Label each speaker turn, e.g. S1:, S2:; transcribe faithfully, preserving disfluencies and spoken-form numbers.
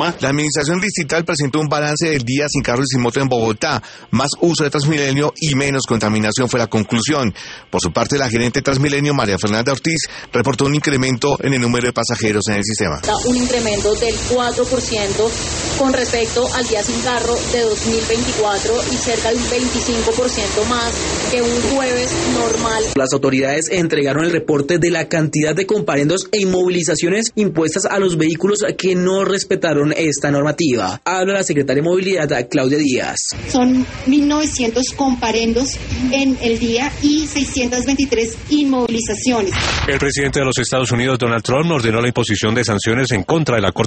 S1: suma.
S2: La administración distrital presentó un balance del día sin carro y sin moto en Bogotá. Más uso de Transmilenio y menos contaminación fue la conclusión. Por su parte, la gerente de Transmilenio, María Fernanda Ortiz, reportó un incremento en el número de pasajeros en el sistema.
S3: Un incremento del cuatro por ciento con respecto al día sin carro de dos mil veinticuatro y cerca de un veinticinco por ciento más que un jueves normal.
S4: Las autoridades entregaron el reporte de la cantidad de comparendos e inmovilizaciones impuestas a los vehículos que no respetaron esta normativa. Habla la secretaria de Movilidad, Claudia Díaz.
S5: Son mil novecientos comparendos en el día y seiscientas veintitrés inmovilizaciones.
S6: El presidente de los Estados Unidos, Donald Trump, ordenó la imposición de sanciones en contra de la Corte